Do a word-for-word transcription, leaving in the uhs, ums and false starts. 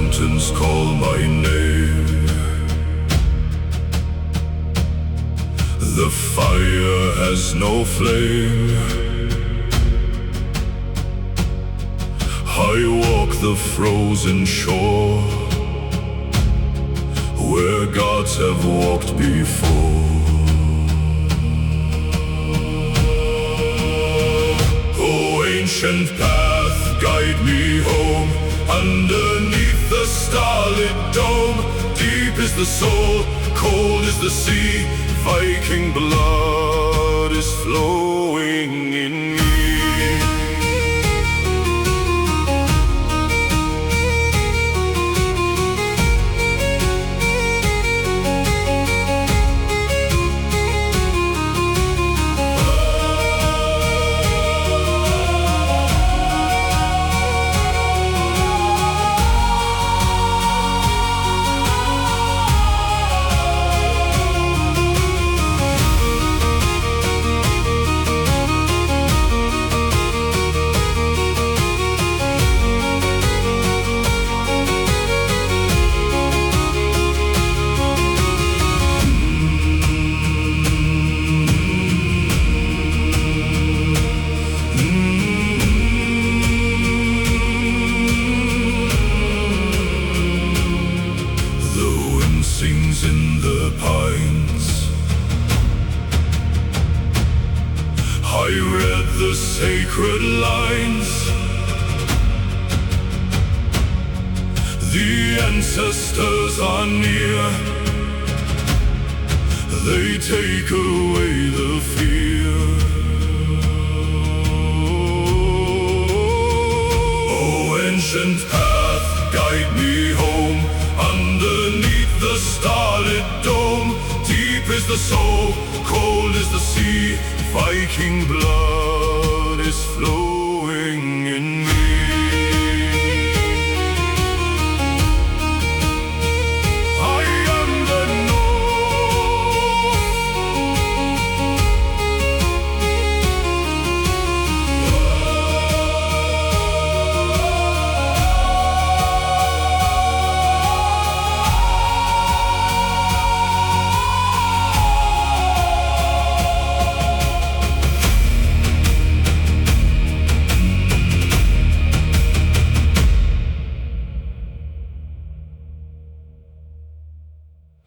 mountains call my name. The fire has no flame. I walk the frozen shore where gods have walked before. Oh, ancient path, guide me home. Underneath the starlit dome, deep is the soul, cold is the sea. Viking blood is flowing in me. Sings in the pines. I read the sacred lines. The ancestors are near. They take away the fear. Oh, ancient path, guide me home. Underneath the starlit dome, deep is the soul, cold is the sea. Viking blood is flowing in